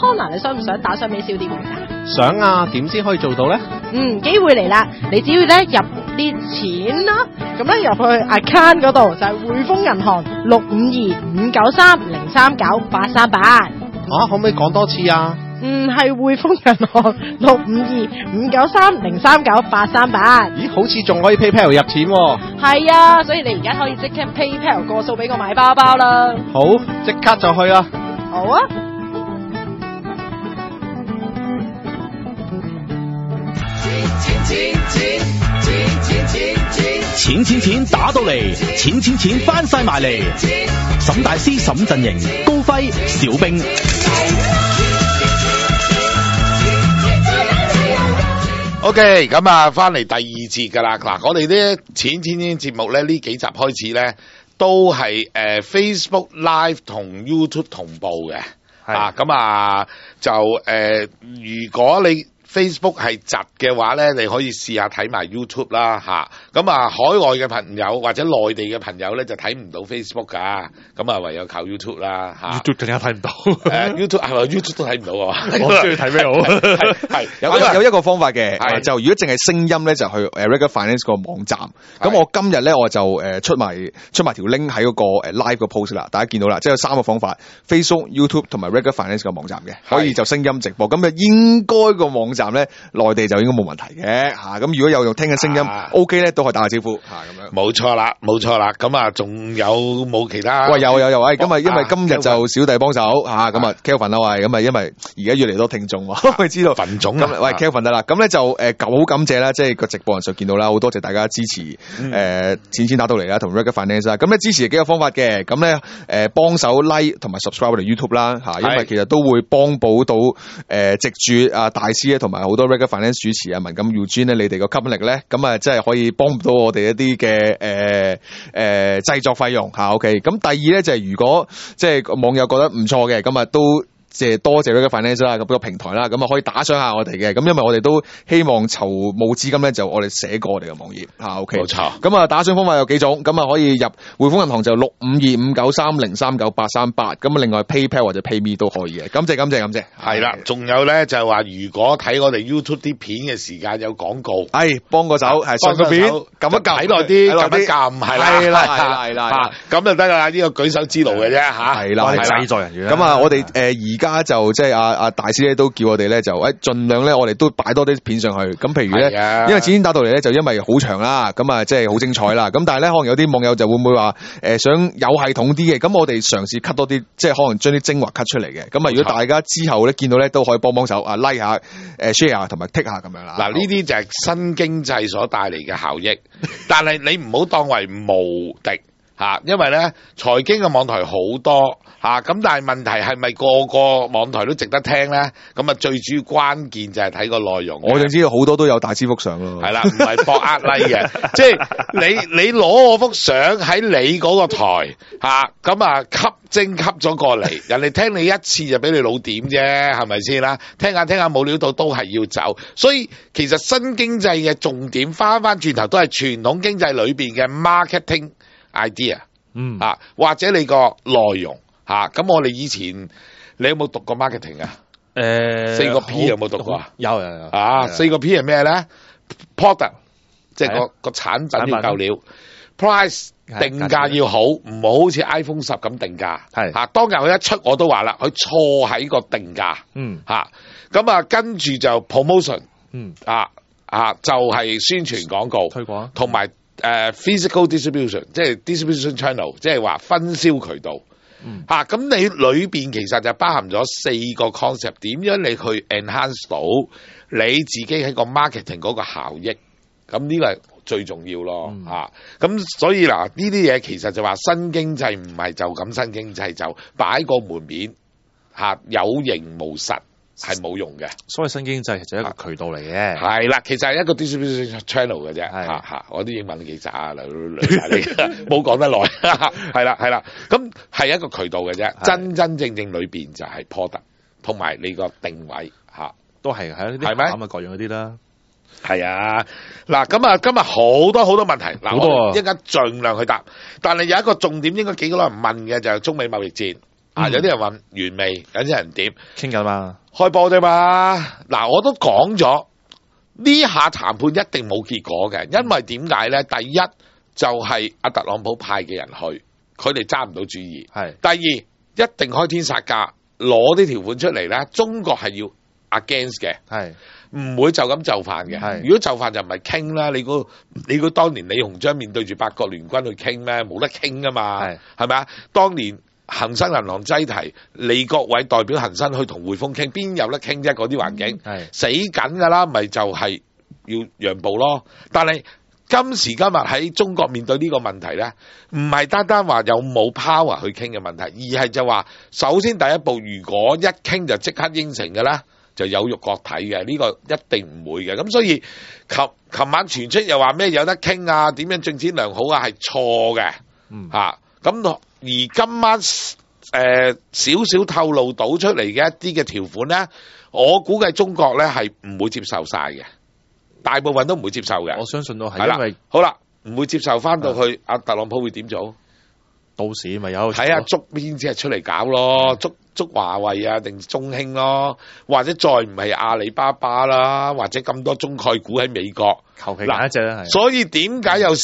嗱，你想唔想打賞俾小店員啊？ 想啊，點先可以做到咧？ 機會嚟啦！你只要咧入啲錢啦，咁咧入去 account 嗰度就係匯豐銀行652-593-039-838。 可唔可以講多次啊？ 係匯豐銀行652-593-039-838。 咦，好似仲可以 PayPal 入錢喎。 係啊，所以你而家可以即刻 PayPal 過數俾我買包包啦。 好，即刻就去啦。 好啊。 錢打到嚟，錢翻晒埋嚟。沈大師沈陣營，高輝小兵。 OK， 咁啊，翻嚟第二節噶啦。嗱，我哋呢錢節目咧，呢幾集開始咧，都係Facebook Live 同 YouTube 同步嘅。咁啊就如果你Facebook 係窒嘅話咧，你可以試下睇埋 YouTube 啦嚇。咁啊，海外嘅朋友或者內地嘅朋友咧就睇唔到 Facebook 㗎，咁啊唯有靠 YouTube 啦嚇。 YouTube 更加睇唔到。 YouTube 係咪 YouTube 都睇唔到啊？ 我中意睇咩好？ 係有一個方法嘅，就如果淨係聲音咧，就去Regular Finance 個網站。咁我今日咧我就出埋條 link 喺嗰個live 個 post 啦，大家見到啦，即係有3個方法 ：Facebook、YouTube 同埋 Regular Finance 個網站嘅，可以就聲音直播。咁啊應該個網站咧內地就應該冇問題嘅嚇。咁如果有用聽緊聲音 OK 咧，都可以打個招呼嚇咁樣。 冇錯啦。咁啊，仲有冇其他？ 喂，有咁啊，因為今日就小弟幫手嚇，咁啊 Kelvin 啦，喂，咁啊，因為而家越嚟越多聽眾喎，我知道群眾咁喂 Kelvin 得啦，咁咧就好感謝啦，即係個直播人數見到啦，好多謝大家支持錢打到嚟啦，同 Regular Finance 啦，咁咧支持幾個方法嘅，咁咧幫手 like 同埋 subscribe 我哋 YouTube 啦嚇，因為其實都會幫補到藉住大師咧同埋好多 Regular Finance 主持啊文錦 Eugene 咧，你哋個吸引力咧，咁啊即係可以幫到我哋一啲嘅製作費用嚇 OK。咁第二咧就係如果即係網友覺得唔錯嘅，咁啊都多謝 Regular Finance 啦，咁個平台啦，咁啊可以打賞下我哋嘅，咁因為我哋都希望籌募資金咧，就我哋寫過我哋嘅網頁嚇 OK。 冇錯。 咁啊打賞方法有幾種，咁啊可以入匯豐銀行就652-593-039-838，咁啊另外 PayPal 或者 PayMe 都可以嘅。感謝。 係啦，仲有咧就係話，如果睇我哋 YouTube 啲片嘅時間有廣告， 幫個手，上個片撳一撳， 睇耐啲，撳一撳，係啦，咁就得啦，呢個舉手之勞嘅啫嚇。 係啦， 製作人員。 咁啊，我哋而家就即係阿大師咧都叫我哋咧就盡量咧我哋都擺多啲片上去。咁譬如咧，因為錢打到嚟咧就因為好長啦，咁啊即係好精彩啦。咁但係咧可能有啲網友就會唔會話想有系統啲嘅，咁我哋嘗試 cut 多啲，即係可能將啲精華 cut 出嚟嘅。咁啊如果大家之後咧見到咧都可以幫手like 下share 同埋 tick 下咁樣啦。 嗱，呢啲就係新經濟所帶嚟嘅效益，但係你唔好當為無敵嚇，因為咧財經嘅網台好多。咁但係問題係咪個個網台都值得聽咧？咁啊最主要關鍵就係睇個內容。 我就知道好多都有大師幅相咯。 係啦，唔係博like嘅，即係你攞我幅相喺你嗰個台咁啊吸咗過嚟，人哋聽你一次就俾你老點啫，係咪先啦？聽下冇料到都係要走，所以其實新經濟嘅重點翻轉頭都係傳統經濟裏邊嘅 marketing idea，或者你個內容。咁我哋以前你有冇讀過 marketing 啊？4個 P 有冇讀過啊？ 有。 4個 P 係咩咧 ？Product 即係個產品要夠料 ，price 定價要好，唔好好似 iPhone 10咁定價。當日佢一出我都話啦，佢錯喺個定價。咁啊跟住就 promotion。就係宣傳廣告推廣， 同埋physical distribution， 即係 distribution channel， 即係話分銷渠道。咁你裏邊其實就包含咗4個 concept， 點樣你去 enhance 到你自己喺個 marketing 嗰個效益，咁呢個係最重要咯。咁所以嗱，呢啲嘢其實就話新經濟唔係就咁新經濟，就擺個門面有形無實係冇用嘅。 所謂新經濟就係一個渠道嚟嘅。 係啦，其實係一個 distribution channel 嘅啫。我啲英文幾渣嚟冇講得耐。係啦，咁係一個渠道嘅啫。真正裏邊就係 product 同埋你個定位都係呢啲咁嘅各樣嗰啲啦。 係啊，嗱咁啊，今日好多問題，嗱我一陣間盡量去答，但係有一個重點應該幾個人問嘅就係中美貿易戰。 有啲人問完未，有啲人點傾緊嘛， 開波啫嘛。嗱，我都講咗呢下談判一定冇結果嘅，因為點解咧？第一就係阿特朗普派嘅人去，佢哋揸唔到主意。 係第二，一定開天殺價，攞啲條款出嚟咧。中國係要 against 嘅， 係唔會就咁就範嘅。 係如果就範就唔係傾啦。你估當年李鴻章面對住八國聯軍去傾咩？冇得傾噶嘛，係咪啊？當年恒生銀行擠提，李國偉代表恒生去同匯豐傾，邊有得傾啫？嗰啲環境死緊噶啦，咪就係要讓步咯。但係今時今日喺中國面對呢個問題咧，唔係單單話有冇 power 去傾嘅問題，而係就話首先第一步，如果一傾就即刻應承嘅咧，就有辱國體嘅，呢個一定唔會嘅。咁所以琴晚傳出又話咩有得傾啊，點樣進展良好啊，係錯嘅。咁而今晚少少透露到出嚟嘅一啲嘅條款咧，我估計中國咧係唔會接受晒嘅。大部分都唔會接受嘅， 我相信都係，因為好啦，唔會接受翻到去，阿特朗普會點做？ 到時咪有睇下捉邊隻出嚟搞咯，捉華為啊，定中興咯，或者再唔係阿里巴巴啦，或者咁多中概股喺美國， 求其揀一隻啦。 所以點解有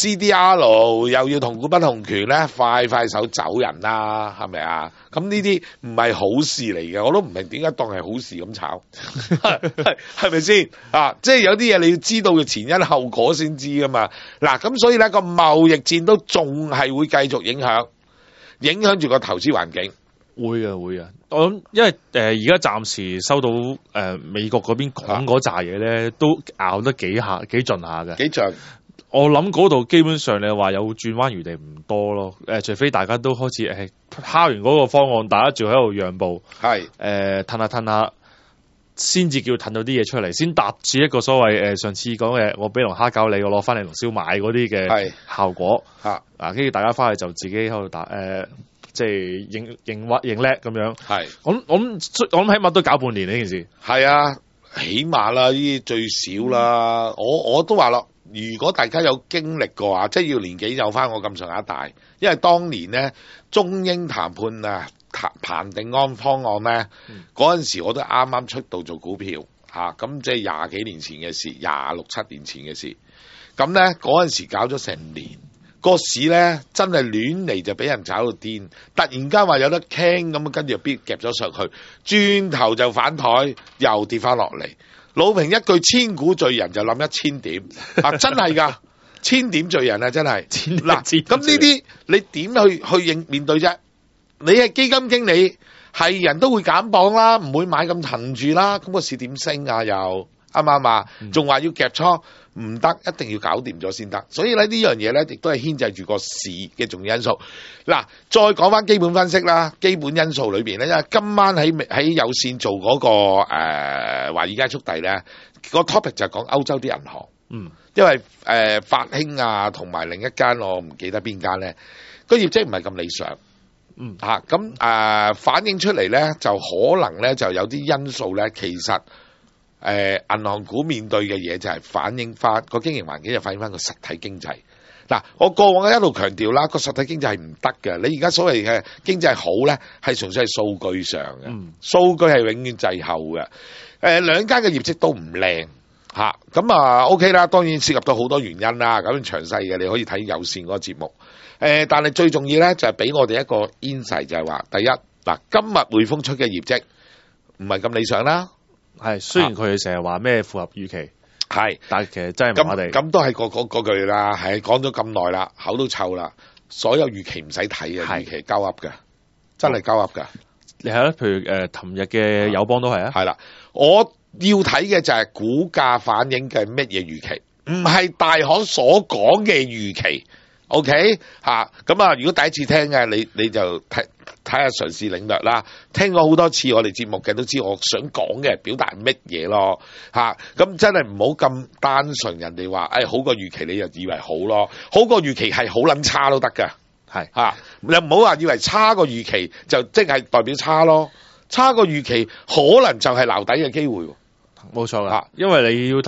CDR 又要同股不同權咧？快手走人啦，係咪啊？咁呢啲唔係好事嚟嘅，我都唔明點解當係好事咁炒，係咪先啊？即係有啲嘢你要知道嘅前因後果先知噶嘛。嗱，咁所以咧個貿易戰都仲係會繼續影響住個投資環境。 會嘅，我諗因為而家暫時收到美國嗰邊講嗰扎嘢咧，都拗得幾盡下嘅。 幾盡？ 我諗嗰度基本上你話有轉彎餘地唔多咯。除非大家都開始敲完嗰個方案，大家仲喺度讓步，係褪下，先至叫褪到啲嘢出嚟，先達至一個所謂上次講嘅我俾龍蝦餃你，我攞翻嚟龍燒賣嗰啲嘅效果。跟住大家翻去就自己喺度打即係認叻咁樣。係，我諗起碼都搞半年呢件事。係啊，起碼啦，呢啲最少啦。我都話咯，如果大家有經歷過啊，即係要年紀有翻我咁上下大，因為當年咧中英談判啊，彭定安方案咧，嗰陣時我都啱啱出道做股票嚇，咁即係廿幾年前嘅事，26、7年前嘅事。咁咧嗰陣時搞咗成年。個市咧真係亂嚟就俾人炒到癲，突然間話有得傾咁，跟住又夾咗上去，轉頭就反台又跌翻落嚟。老平一句千古罪人就諗1000點啊！真係㗎，1000點罪人啊！真係嗱，咁呢啲你點去面對啫？你係基金經理，係人都會減磅啦，唔會買咁騰住啦。咁個市點升啊？又啱唔啱啊？仲話要夾倉。唔得，一定要搞掂咗先得。所以咧呢樣嘢咧，亦都係牽制住個市嘅重要因素。嗱，再講翻基本分析啦，基本因素裏邊咧，因為今晚喺有線做嗰個華爾街速遞咧，個 topic 就係講歐洲啲銀行。因為法興啊，同埋另一間我唔記得邊間咧，個業績唔係咁理想。咁反映出嚟咧，就可能咧就有啲因素咧，其實。銀行股面對嘅嘢就係反映翻個經營環境，就反映翻個實體經濟。嗱，我過往一路強調啦，個實體經濟係唔得嘅。你而家所謂嘅經濟好咧，係純粹係數據上嘅，數據係永遠滯後嘅。兩間嘅業績都唔靚嚇，咁OK 啦。當然涉及到好多原因啦，咁詳細嘅你可以睇有線嗰個節目。但係最重要咧就係俾我哋一個 insight，就係話第一嗱，今日匯豐出嘅業績唔係咁理想啦。 係，雖然佢哋成日話咩符合預期，係，但係其實真係麻麻地。咁都係嗰句啦，係講咗咁耐啦，口都臭啦。所有預期唔使睇嘅，預期交噏嘅，真係交噏嘅。 你係啦，譬如琴日嘅友邦都係啊。係啦， 我要睇嘅就係股價反映嘅乜嘢預期，唔係大行所講嘅預期。OK 嚇，咁如果第一次聽嘅，你就睇下嘗試領略啦。聽過好多次我哋節目嘅都知我想講嘅表達係乜嘢咯嚇。咁真係唔好咁單純，人哋話好過預期你就以為好咯，好過預期係好撚差都得㗎。係嚇，你唔好話以為差過預期就即係代表差咯，差過預期可能就係撈底嘅機會。 冇錯啦，因為你要睇你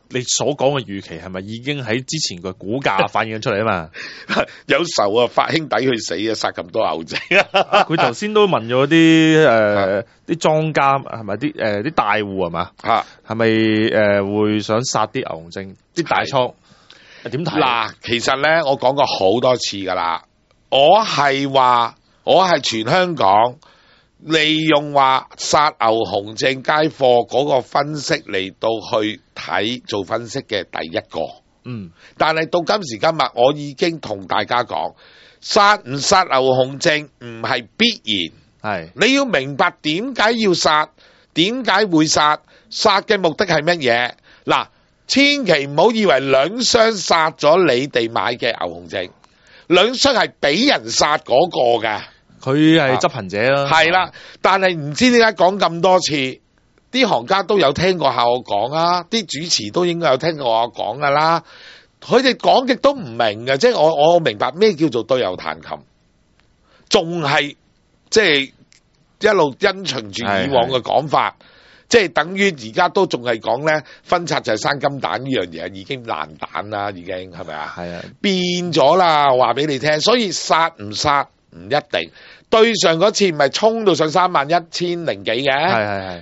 你所講嘅預期係咪已經喺之前個股價反映出嚟啊嘛？ 有仇啊，發兄弟去死啊，殺咁多牛仔佢頭先都問咗啲啲莊家係咪啲大戶係嘛？係咪會想殺啲牛熊證啲大倉？點睇？ 嗱，其實咧我講過好多次噶啦，我係全香港利用話殺牛熊證街貨嗰個分析嚟到去睇做分析嘅第一個。但係到今時今日，我已經同大家講，殺唔殺牛熊證唔係必然。係你要明白點解要殺，點解會殺，殺嘅目的係乜嘢？嗱，千祈唔好以為兩箱殺咗你哋買嘅牛熊證，兩箱係俾人殺嗰個嘅。 佢係執行者啦， 係啦，但係唔知點解講咁多次，啲行家都有聽過下我講啊，啲主持都應該有聽過我講噶啦，佢哋講極都唔明嘅，即係我明白咩叫做對牛彈琴，仲係即係一路因循住以往嘅講法，即係等於而家都仲係講咧，分拆就係生金蛋呢樣嘢已經爛蛋啦，已經係咪啊？係啊，變咗啦，話俾你聽，所以殺唔殺唔一定。對上嗰次唔係衝到上31,000零幾嘅，係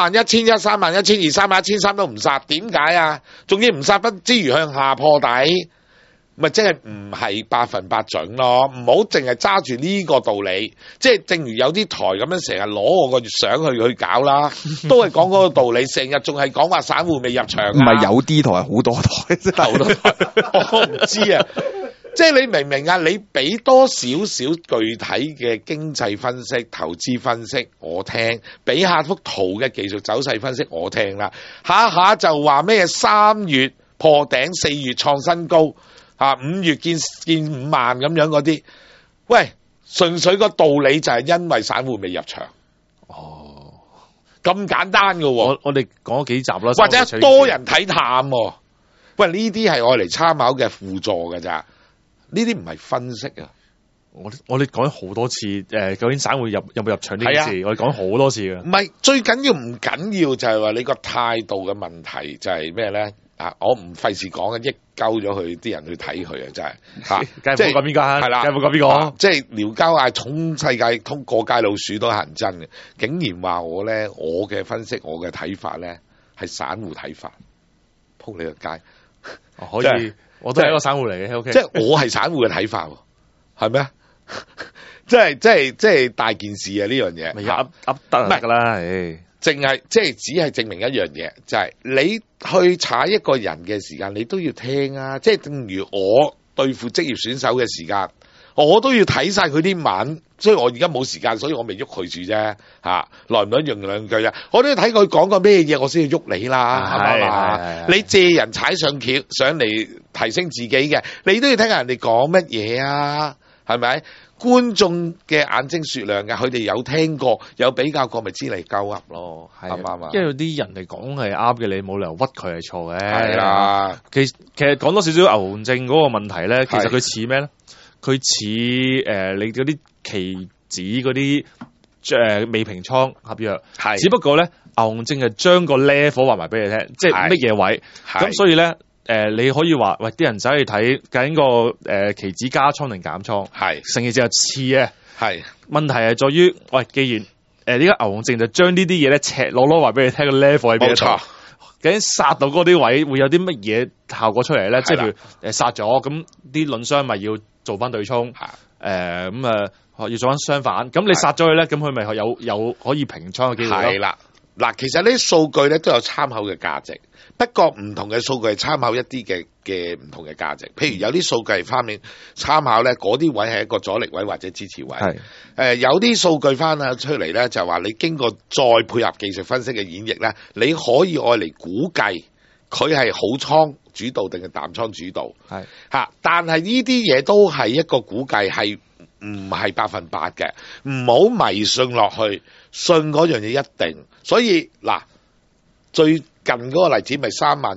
31,100、31,120、31,130都唔殺，點解啊？仲要唔殺不之餘向下破底，咪即係唔係100%準咯？唔好淨係揸住呢個道理，即係正如有啲台咁樣成日攞我個相去搞啦，都係講嗰個道理，成日仲係講話散戶未入場啊，唔係有啲台係好多台，真係好多台， 我唔知啊。即係你明唔明啊？你俾多少少具體嘅經濟分析、投資分析我聽，俾下幅圖嘅技術走勢分析我聽啦。下下就話咩3月破頂，4月創新高，5月見5萬咁樣嗰啲。喂，純粹個道理就係因為散戶未入場。哦，咁簡單㗎喎。 我哋講咗幾集啦， 或者多人睇淡喎。喂，呢啲係愛嚟參考嘅輔助㗎咋。呢啲唔係分析啊！ 我哋講咗好多次，究竟散戶有冇入場呢件事，我哋講好多次嘅。 唔係最緊要唔緊要就係話你個態度嘅問題就係咩咧？我唔費事講嘅，益鳩咗佢啲人去睇佢啊！真係梗係冇講邊個係啦，梗係冇講邊個。 即係撩交嗌，衝世界通過街老鼠都係人真嘅，竟然話我咧，我嘅分析，我嘅睇法咧係散戶睇法，撲你個街， 可以。我都係一個散戶嚟嘅，OK。 即係我係散戶嘅睇法，係咩？即係大件事啊！呢樣嘢咪噏得噶啦， 淨係即係只係證明一樣嘢，就係你去踩一個人嘅時間，你都要聽啊！即係正如我對付職業選手嘅時間，我都要睇晒佢啲文。所以我而家冇時間，所以我未喐佢住啫。耐唔耐用兩句啊？我都要睇佢講過咩嘢，我先要喐你啦，係嘛？你借人踩上橋上嚟提升自己嘅，你都要聽下人哋講乜嘢啊？係咪？觀眾嘅眼睛雪亮嘅，佢哋有聽過，有比較過，咪知嚟鳩噏咯，啱唔啱啊？ 因為有啲人嚟講係啱嘅，你冇理由屈佢係錯嘅。 係啦， 其實講多少少牛熊證嗰個問題咧，其實佢似咩咧？佢似你嗰啲期指嗰啲未平倉合約，只不過咧牛熊證係將個 level 話埋俾你聽，即係乜嘢位。咁所以咧你可以話喂，啲人走去睇究竟個期指加倉定減倉，成件事係似嘅。問題係在於喂，既然呢個牛熊證就將呢啲嘢咧赤裸裸話俾你聽個 level 喺邊度，究竟殺到嗰啲位會有啲乜嘢效果出嚟咧？即係譬如殺咗咁啲輪商咪要做翻對沖，要做翻相反。咁你殺咗佢咧，咁佢咪有可以平倉嘅機會咯。 係啦，嗱，其實呢啲數據咧都有參考嘅價值，不過唔同嘅數據係參考一啲嘅唔同嘅價值。譬如有啲數據係方面參考咧，嗰啲位係一個阻力位或者支持位。有啲數據翻啊出嚟咧，就話你經過再配合技術分析嘅演繹咧，你可以愛嚟估計佢係好倉主導定係淡倉主導。但係呢啲嘢都係一個估計，係唔係100%嘅，唔好迷信落去，信嗰樣嘢一定。所以嗱，最近嗰個例子咪31,000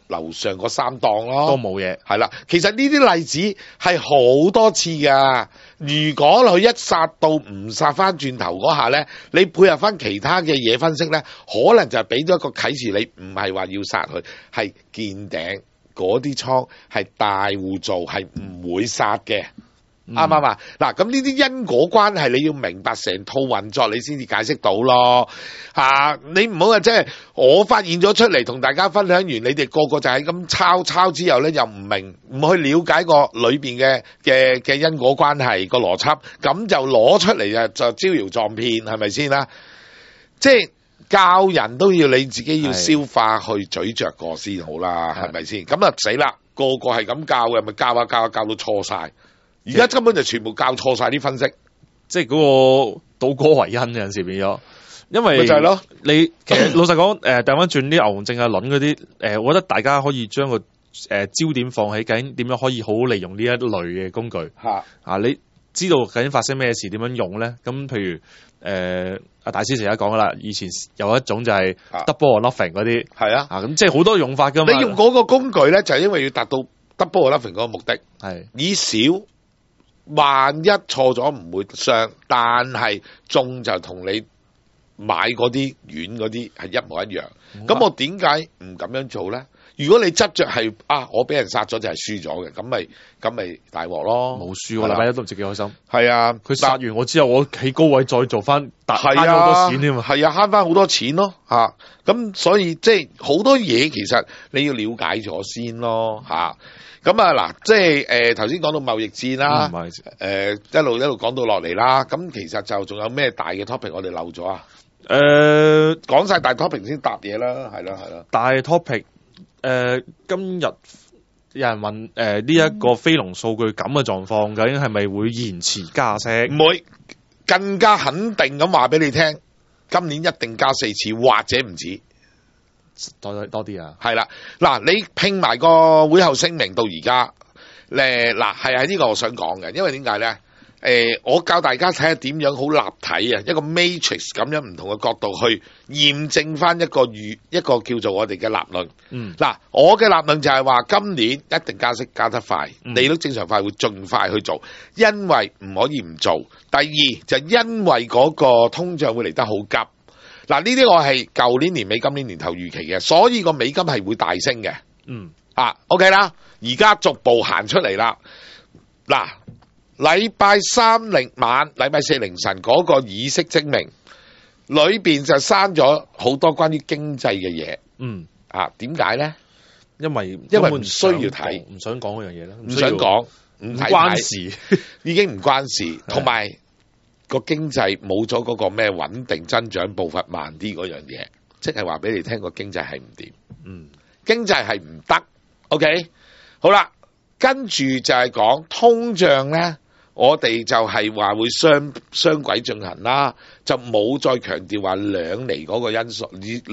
樓上嗰3檔咯， 都冇嘢。 係啦，其實呢啲例子係好多次㗎。如果佢一殺到唔殺翻轉頭嗰下咧，你配合翻其他嘅嘢分析咧，可能就係俾咗一個啟示你，唔係話要殺佢，係見頂嗰啲倉係大戶做，係唔會殺嘅。啱唔啱啊？嗱，咁呢啲因果關係你要明白成套運作，你先至解釋到咯。你唔好話即係我發現咗出嚟同大家分享完，你哋個個就係咁抄之後咧，又唔明，唔去了解個裏邊嘅因果關係個邏輯，咁就攞出嚟就招搖撞騙，係咪先啦？即係教人都要你自己要消化去咀嚼過先好啦，係咪先？咁啊死啦，個個係咁教嘅，咪教下教到錯晒。而家根本就全部教錯晒啲分析， 即係嗰個倒果為因有陣時變咗，因為就係咯。 你其實老實講，調翻轉啲牛熊證啊、輪嗰啲，我覺得大家可以將個焦點放喺究竟點樣可以好好利用呢一類嘅工具。你知道究竟發生咩事，點樣用咧？咁譬如阿大師成日講噶啦，以前有一種就係 double or nothing 嗰啲，係咁即係好多用法噶嘛。 你用嗰個工具咧，就係因為要達到 double or nothing 嗰個目的，係以少。萬一錯咗唔會傷，但係中就同你買嗰啲軟嗰啲係一模一樣。咁我點解唔咁樣做咧？如果你執着係我俾人殺咗就係輸咗嘅，咁咪大鑊咯。冇輸，我禮拜一都唔知幾開心。係啊，佢殺完我之後，我企高位再做翻，慳好多錢添嘛。係啊，慳翻好多錢咯嚇。咁所以即係好多嘢其實你要了解咗先咯嚇。咁嗱，即係頭先講到貿易戰啦，一路講到落嚟啦。咁其實就仲有咩大嘅 topic 我哋漏咗啊？講晒大 topic 先答嘢啦，係啦。 大 topic 今日有人問呢一個非農數據咁嘅狀況，究竟係咪會延遲加息？ 唔會，更加肯定咁話俾你聽，今年一定加4次或者唔止。 多啲啊， 係啦，嗱，你拼埋個會後聲明到而家，嗱係呢個我想講嘅，因為點解咧？我教大家睇下點樣好立體啊，一個 matrix 咁樣唔同嘅角度去驗證翻一個叫做我哋嘅立論。嗱，我嘅立論就係話今年一定加息加得快，利率正常化會盡快去做，因為唔可以唔做。第二就因為嗰個通脹會嚟得好急。嗱，呢啲我係舊年美金年頭預期嘅，所以個美金係會大升嘅。OK 啦，而家逐步行出嚟啦。嗱，禮拜3晚、禮拜4凌晨嗰個議息聲明裏邊就刪咗好多關於經濟嘅嘢。點解咧？因為唔需要睇， 唔想講嗰樣嘢啦， 唔想講，唔關事， 已經唔關事，同埋。個經濟冇咗嗰個咩穩定增長步伐慢啲嗰樣嘢，即係話俾你聽個經濟係唔掂，經濟係唔得。OK， 好啦，跟住就係講通脹咧，我哋就係話會雙軌進行啦，就冇再強調話2厘嗰個因素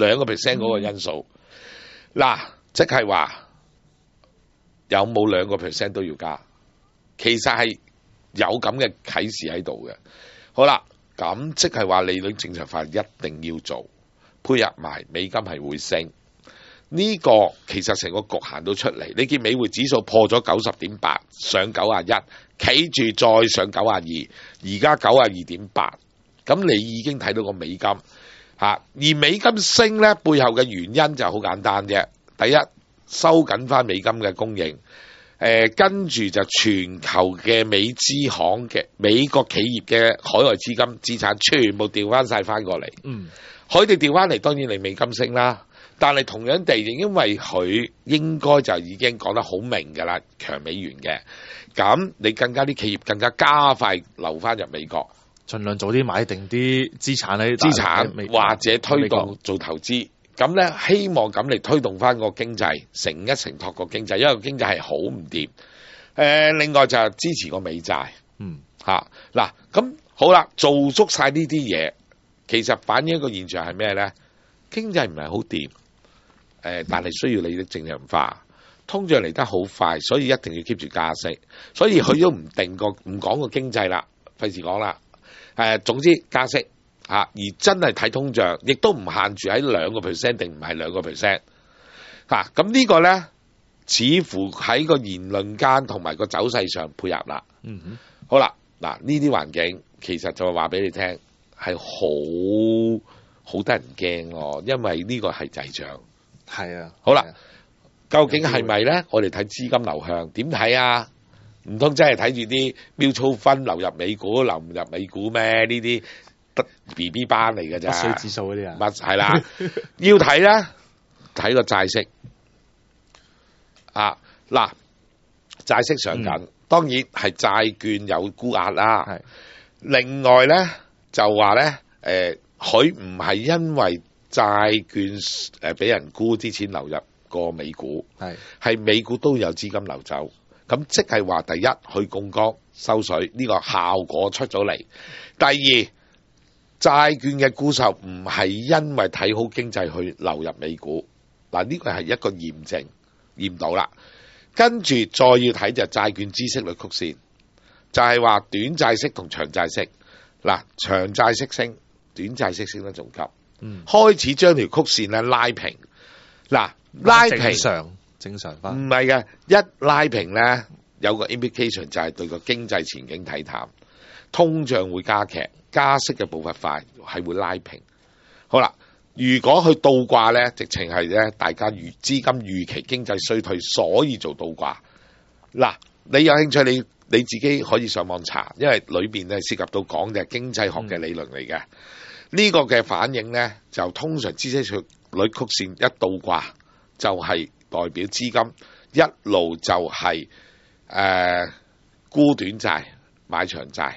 ，2% 嗰個因素。嗱，即係話有冇2% 都要加，其實係有咁嘅啟示喺度嘅。好啦，咁即係話利率正常化一定要做，配合埋美金係會升。呢個其實成個局行到出嚟，你見美匯指數破咗90.8，上91，企住再上92，而家92.8，咁你已經睇到個美金而美金升咧，背後嘅原因就好簡單啫。第一，收緊翻美金嘅供應。跟住就全球嘅美資行嘅美國企業嘅海外資金資產全部調翻晒翻過嚟，佢哋調翻嚟當然你美金升啦，但係同樣地，因為佢應該就已經講得好明㗎啦，強美元嘅，咁你更加啲企業更加加快流翻入美國， 盡量早啲買定啲資產或者推動做投資。咁咧，希望咁嚟推動翻個經濟，承托個經濟，因為個經濟係好唔掂。另外就係支持個美債。嗱，咁好啦，做足晒呢啲嘢，其實反映一個現象係咩咧？經濟唔係好掂，但係需要利率正常化，通脹嚟得好快，所以一定要 keep 住加息。所以佢都唔講個經濟啦，費事講啦。總之加息。而真係睇通脹，亦都唔限住喺2% 定唔係2%。咁呢個咧似乎喺個言論間同埋個走勢上配合啦。好啦，嗱呢啲環境其實就係話俾你聽係好得人驚咯，因為呢個係滯脹。 係啊， 好啦，究竟係咪咧？我哋睇資金流向點睇啊？唔通真係睇住啲mutual分流入美股，流唔入美股咩？呢啲得 BB 班嚟㗎咋？ 水指數嗰啲啊？ 係啦，要睇咧，睇個債息啊！嗱，債息上緊，當然係債券有沽壓啦。另外咧就話咧，佢唔係因為債券俾人沽啲錢流入個美股，係美股都有資金流走。咁即係話，第一去槓桿收水呢個效果出咗嚟。第二，債券嘅沽售唔係因為睇好經濟去流入美股。嗱，呢個係一個驗證，驗到啦。跟住再要睇就債券孳息率曲線，就係話短債息同長債息。嗱，長債息升，短債息升得仲急。開始將條曲線咧拉平。嗱，拉平正常翻， 唔係嘅，一拉平咧有個 indication 就係對個經濟前景睇淡，通脹會加劇，加息嘅步伐快，係會拉平。好啦，如果去倒掛咧，直情係咧大家資金預期經濟衰退，所以做倒掛。嗱，你有興趣你自己可以上網查，因為裏邊咧涉及到講嘅經濟學嘅理論嚟嘅。呢個嘅反應咧就通常孳息率曲線一倒掛就係代表資金一路就係沽短債買長債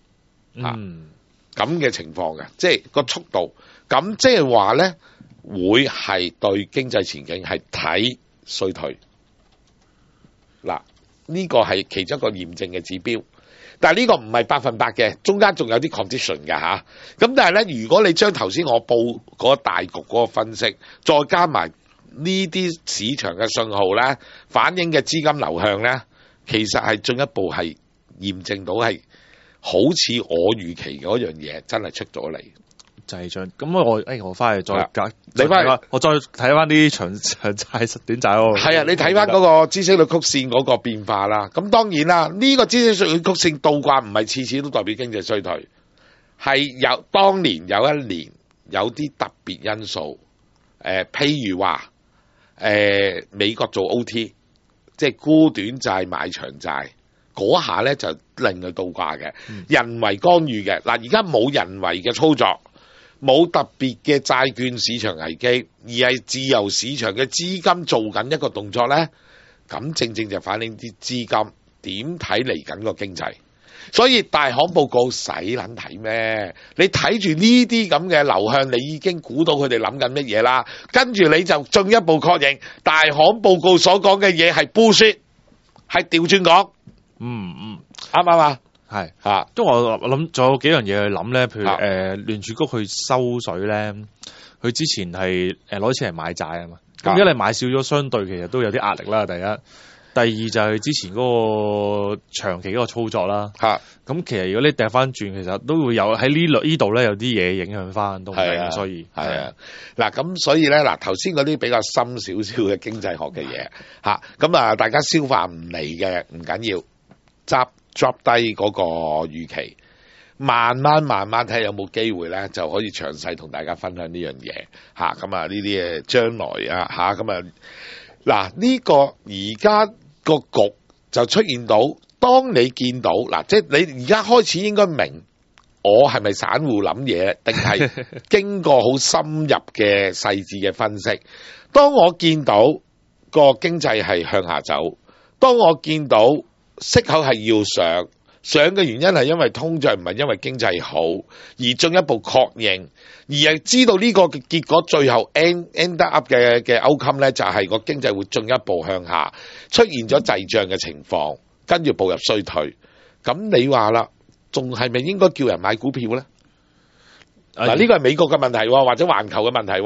咁嘅情況嘅，即係個速度。咁即係話咧，會係對經濟前景係睇衰退。嗱，呢個係其中一個驗證嘅指標，但係呢個唔係100%嘅，中間仲有啲 condition 嘅嚇。咁但係咧，如果你將頭先我報嗰個大局嗰個分析，再加埋呢啲市場嘅信號咧，反映嘅資金流向咧，其實係進一步係驗證到係好似我預期嗰樣嘢真係出咗嚟。 滯脹咁我翻嚟再你翻嚟，我再睇翻啲長債短債咯。 係啊，你睇翻嗰個孳息率曲線嗰個變化啦。咁當然啦，呢個孳息率曲線倒掛唔係次次都代表經濟衰退，係有當年有一年有啲特別因素，譬如話美國做 OT， 即係沽短債買長債。嗰下咧就令佢倒掛嘅，人為干預嘅。嗱，而家冇人為嘅操作，冇特別嘅債券市場危機，而係自由市場嘅資金做緊一個動作咧，咁正正就反映啲資金點睇嚟緊個經濟。所以大行報告使撚睇咩？你睇住呢啲咁嘅流向，你已經估到佢哋諗緊乜嘢啦。跟住你就進一步確認大行報告所講嘅嘢係bullshit，係調轉講。啱唔啱啊？ 係嚇，因為我諗仲有幾樣嘢去諗咧，譬如聯儲局去收水咧，佢之前係攞錢嚟買債啊嘛，咁而家你買少咗，相對其實都有啲壓力啦。第一，第二就係之前嗰個長期嗰個操作啦。咁其實如果你掟翻轉，其實都會有喺呢度咧有啲嘢影響翻，都唔定，所以係啊。 嗱咁所以咧，嗱頭先嗰啲比較深少少嘅經濟學嘅嘢嚇，咁啊大家消化唔嚟嘅唔緊要。drop 低嗰個預期，慢慢睇有冇機會咧，就可以詳細同大家分享呢樣嘢嚇。咁啊呢啲將來啊嚇，咁啊嗱呢個而家個局就出現到，當你見到嗱，即係你而家開始應該明我係咪散戶諗嘢，定係經過好深入嘅細緻嘅分析。當我見到個經濟係向下走，當我見到息口係要上嘅原因係因為通脹，唔係因為經濟好，而進一步確認，而係知道呢個嘅結果最後 end up 嘅 outcome 咧，就係個經濟會進一步向下，出現咗滯脹嘅情況，跟住步入衰退。咁你話啦，仲係咪應該叫人買股票咧？嗱，呢個係美國嘅問題，或者環球嘅問題。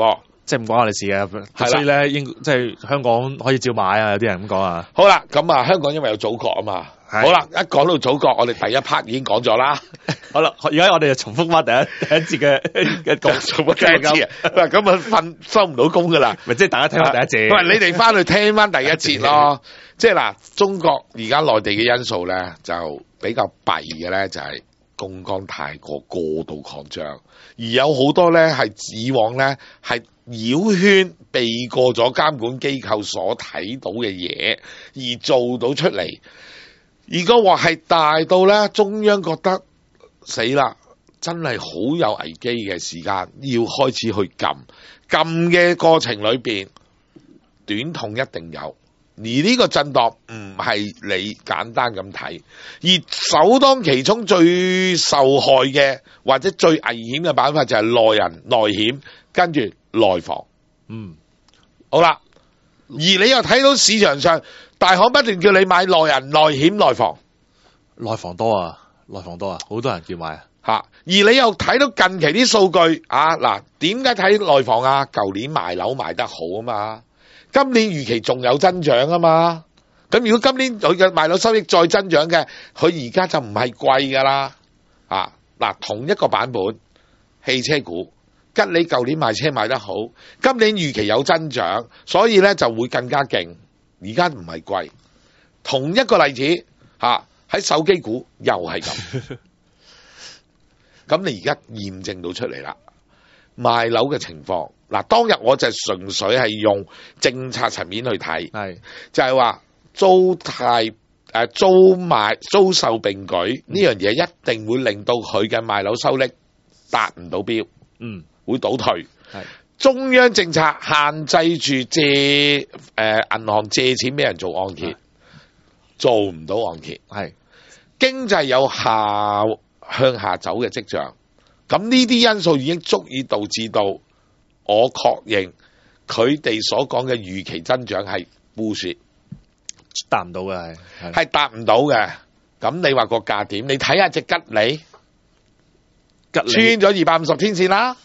即係唔關我哋事嘅，所以咧即係香港可以照買啊！有啲人咁講啊。 好啦，咁啊，香港因為有祖國啊嘛。好啦，一講到祖國，我哋第一 part 已經講咗啦。 好啦，而家我哋就重複翻第一節嘅重複第一節啊。嗱，咁啊收唔到工噶啦。 咪即係大家聽翻第一節。 喂，你哋翻去聽翻第一節咯。即係嗱，中國而家內地嘅因素咧，就比較弊嘅咧，就係槓桿太過度擴張，而有好多咧係以往咧係繞圈避過咗監管機構所睇到嘅嘢，而做到出嚟。而個鑊係大到咧，中央覺得死啦，真係好有危機嘅時間，要開始去撳嘅過程裏邊，短痛一定有。而呢個震盪唔係你簡單咁睇，而首當其衝最受害嘅或者最危險嘅板塊就係內人內險，跟住內房。好啦，而你又睇到市場上大行不斷叫你買內人內險內房， 內房多啊，好多人叫買啊。 而你又睇到近期啲數據啊，嗱，點解睇內房啊？舊年賣樓賣得好啊嘛。今年預期仲有增長啊嘛，咁如果今年佢嘅賣樓收益再增長嘅，佢而家就唔係貴噶啦。嗱，同一個版本汽車股，吉利舊年賣車賣得好，今年預期有增長，所以咧就會更加勁。而家唔係貴，同一個例子喺手機股又係咁。咁你而家驗證到出嚟啦，賣樓嘅情況。嗱，當日我就純粹係用政策層面去睇，就係話租售並舉呢樣嘢一定會令到佢嘅賣樓收益達唔到標，會倒退。中央政策限制住借銀行借錢俾人做按揭，做唔到按揭，經濟有向下走嘅跡象。咁呢啲因素已經足以導致到我確認佢哋所講嘅預期增長係bullshit， 達唔到嘅係達唔到嘅。咁你話個價點？你睇下隻吉利穿咗250天線啦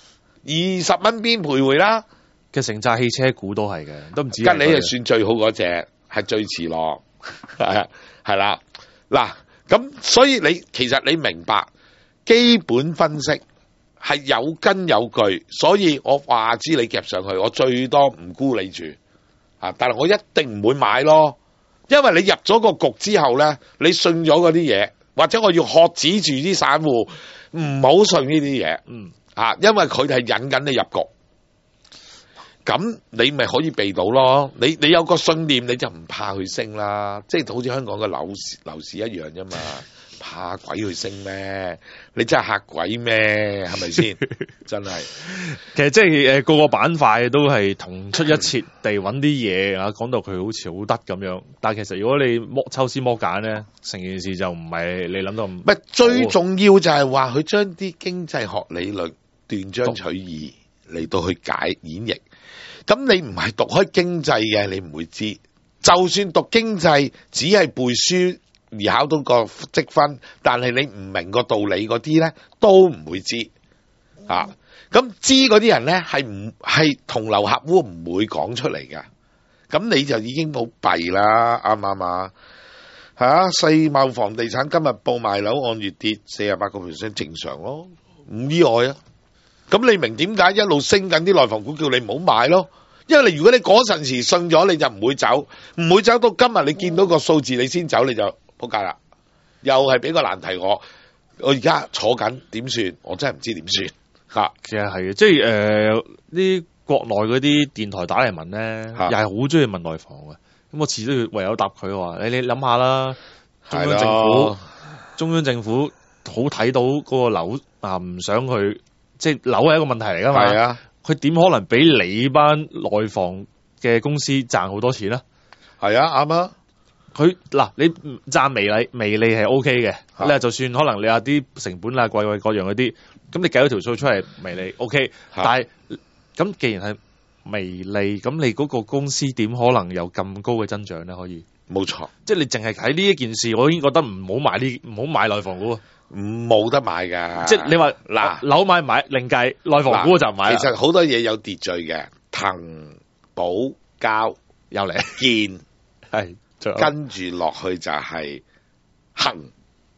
，20蚊邊徘徊啦。 嘅城寨汽車股都係嘅，都唔止。 吉利係算最好嗰隻，係最遲落，係啦。嗱，咁所以其實你明白基本分析係有根有據，所以我話知你夾上去，我最多唔沽你住，但係我一定唔會買咯，因為你入咗個局之後咧，你信咗嗰啲嘢，或者我要喝止住啲散戶唔好信呢啲嘢，因為佢哋係引緊你入局，咁你咪可以避到咯。你有個信念，你就唔怕去升啦，即係好似香港嘅樓市一樣啫嘛。怕鬼去升咩？你真係嚇鬼咩？係咪先？真係， 其實即係個個板塊都係同出一轍地揾啲嘢啊，講到佢好似好得咁樣。但係其實如果你抽絲剝繭咧，成件事就唔係你諗到咁。唔係最重要就係話佢將啲經濟學理論斷章取義嚟到去演繹。咁你唔係讀開經濟嘅，你唔會知。就算讀經濟，只係背書而考到個積分，但係你唔明個道理嗰啲咧，都唔會知。咁知嗰啲人咧係同流合污，唔會講出嚟嘅。咁你就已經好弊啦，啱唔啱啊？世貿房地產今日報賣樓按月跌48%，正常咯，唔意外啊。咁你明點解一路升緊啲內房股叫你唔好買咯？因為如果你嗰陣時信咗，你就唔會走，唔會走到今日你見到個數字你先走，你就仆街啦。又係俾個難題我而家坐緊點算？我真係唔知點算嚇。 其實係嘅，即係啲國內嗰啲電台打嚟問咧，又係好中意問內房嘅。咁我遲都要唯有答佢話：你諗下啦，中央政府好睇到嗰個樓唔想去，即係樓係一個問題嚟㗎嘛。係啊。佢點可能俾你班內房嘅公司賺好多錢咧？ 係啊，啱啊。 佢你賺微利係 O K 嘅，你就算可能你有啲成本啊貴各樣嗰啲，咁你計咗條數出嚟微利 O K，但係咁既然係微利，咁你嗰個公司點可能有咁高嘅增長咧？可以冇錯， 即係你淨係睇呢一件事，我已經覺得唔好買內房股。 冇得買㗎， 即係你話樓買另計，內房股就唔買。 其實好多嘢有秩序嘅， 恒寶交又嚟健， 係跟住落去就係恒。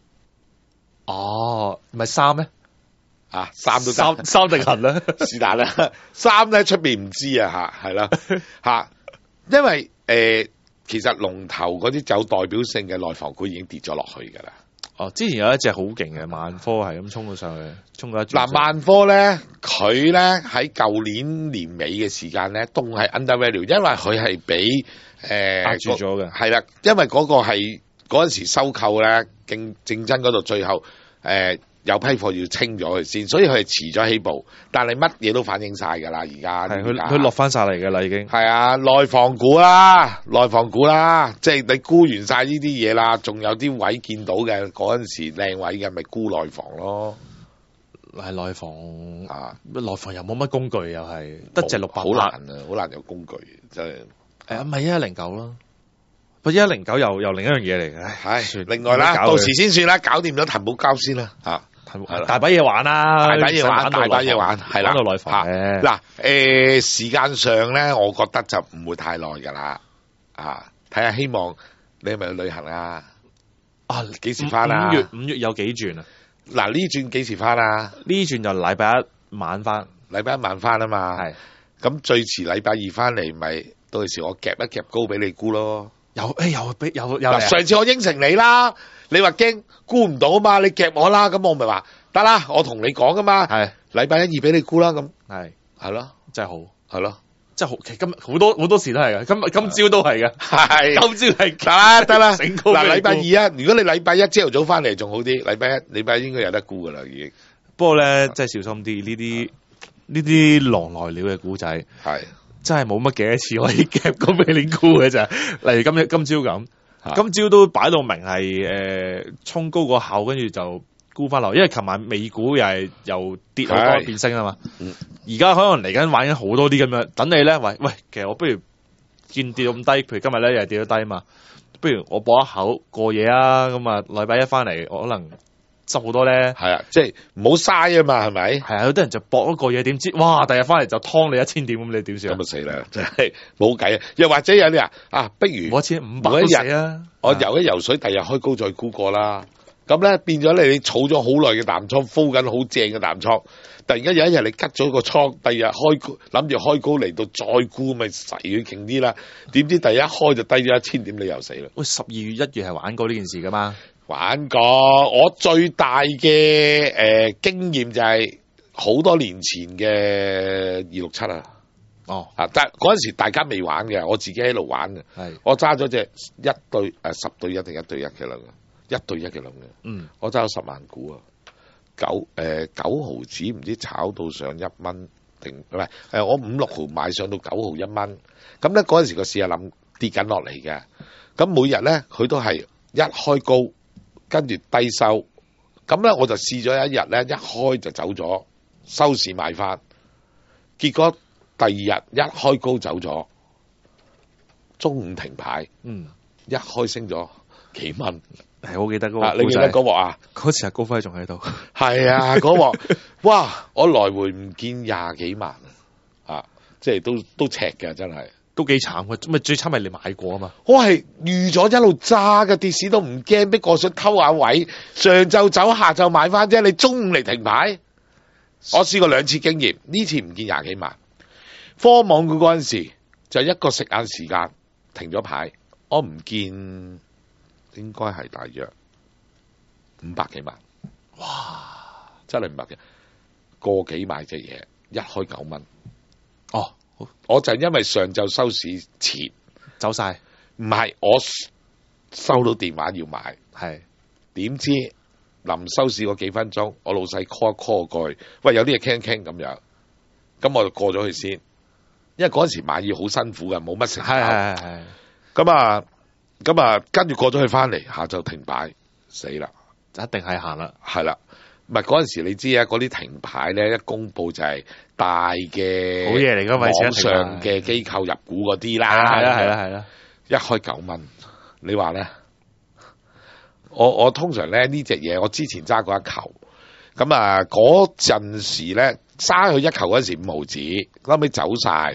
哦，唔係三咩？ 啊，三都得， 三定恒咧？ 是但啦，三咧出邊唔知啊吓，係啦吓，因為其實龍頭嗰啲有代表性嘅內房股已經跌咗落去噶啦。 哦，之前有一隻好勁嘅萬科係咁衝咗上去，衝咗一轉。 嗱，萬科咧，佢咧喺舊年年尾嘅時間咧，都係 undervalue，因為佢係俾壓住咗嘅。 係啦，因為嗰個係嗰陣時收購咧競爭嗰度，最後有批貨要清咗佢先，所以佢係遲咗起步。但係乜嘢都反映晒㗎啦，而家係佢落翻晒嚟㗎啦，已經係啊，內房股啦，即係你沽完晒呢啲嘢啦，仲有啲位見到嘅嗰陣時靚位嘅，咪沽內房咯。 係內房啊，內房又冇乜工具，又係得隻600， 好難啊，好難有工具，真係。 咪1109咯。不過1109又另一樣嘢嚟嘅， 係另外啦，到時先算啦，搞掂咗騰寶交先啦，嚇。 大把嘢玩啦， 大把嘢玩，係啦， 到內房嘅。 嗱，時間上咧，我覺得就唔會太耐㗎啦。睇下希望你係咪去旅行啊？幾時翻啊 ？5月有幾轉啊？ 嗱，呢轉幾時翻啊？ 呢轉就禮拜一晚翻， 禮拜一晚翻啊嘛。係。咁最遲禮拜二翻嚟，咪到時我夾一夾高俾你估咯。 又上次我應承你啦，你話驚估唔到啊嘛，你夾我啦，咁我咪話得啦，我同你講噶嘛，係禮拜一二俾你估啦，咁係咯， 真係好， 係咯， 真係好，其實今日好多時都係嘅，今朝都係嘅， 係今朝係得啦，嗱禮拜二啊，如果你禮拜一朝頭早翻嚟仲好啲，禮拜一應該有得估噶啦已經。 不過咧，真係小心啲，呢啲狼來了嘅股仔係。真係冇乜幾多次可以夾咁俾你估嘅咋，例如今朝咁，今朝都擺到明係衝高個口，跟住就沽翻落，因為琴晚美股又跌好多變升啊嘛，而家可能嚟緊玩緊好多啲咁樣，等你咧喂，其實我不如見跌咁低，譬如今日咧又跌咗低嘛，不如我搏一口過夜啊，咁啊禮拜一翻嚟我可能執好多咧， 係啊，即係唔好嘥啊嘛，係咪？ 係啊，有啲人就搏一個嘢，點知哇，第日翻嚟就劏你1000點咁，你點算？ 咁啊死啦，真係冇計啊！又或者有啲不如我1500都死啊！ 我游一游水，第日開高再沽過啦。咁咧變咗你儲咗好耐嘅淡倉，敷緊好正嘅淡倉，突然間有一日你吉咗個倉，第二日諗住開高嚟到再沽，咪使佢勁啲啦。點知第一開就低咗1000點，你又死啦！ 喂，12月1月係玩過呢件事噶嘛？ 玩過，我最大嘅經驗就係好多年前嘅267啊。但嗰陣時大家未玩嘅，我自己喺度玩嘅。係，我揸咗隻1對10對1定1對1嘅啦，1對1嘅啦嘅。我揸咗10萬股啊，9毫子唔知炒到上1蚊定唔係？我5、6毫買上到9毫1蚊。咁咧嗰陣時個市係諗跌緊落嚟嘅。咁每日咧佢都係一開高。跟住低收，咁咧我就試咗一日咧，一開就走咗，收市買翻，結果第二日一開高走咗，中午停牌，一開升咗幾蚊， 係我記得嗰個， 你記得嗰鑊啊？ 嗰時阿高輝仲喺度， 係啊，嗰鑊，哇！我來回唔見20幾萬啊，即係都赤嘅，真係。 都幾慘嘅，咪最慘係你買過啊嘛！ 我係預咗一路揸嘅，跌市都唔驚，逼我想偷下位，上晝走，下晝買翻啫。你中午嚟停牌，我試過2次經驗，呢次唔見20幾萬。科網股嗰陣時就一個食晏時間停咗牌，我唔見應該係大約500幾萬。哇！真係500幾，個幾買隻嘢，一開9蚊。哦。我就因為上晝收市前走晒， 唔係我收到電話要買， 係點知臨收市嗰幾分鐘，我老細 call 一 call 過去，喂，有啲嘢傾傾咁樣，咁我就過咗去先，因為嗰陣時買嘢好辛苦嘅，冇乜成效，係，咁啊，跟住過咗去翻嚟，下晝停牌，死啦， 一定係行啦， 係啦。唔係嗰陣時，你知啊，嗰啲停牌咧一公佈就係大嘅好嘢嚟㗎嘛， 網上嘅機構入股嗰啲啦，係啦，一開9蚊，你話咧？我通常咧呢隻嘢，我之前揸過一球，咁啊嗰陣時咧揸佢一球嗰陣時5毫子，後尾走晒，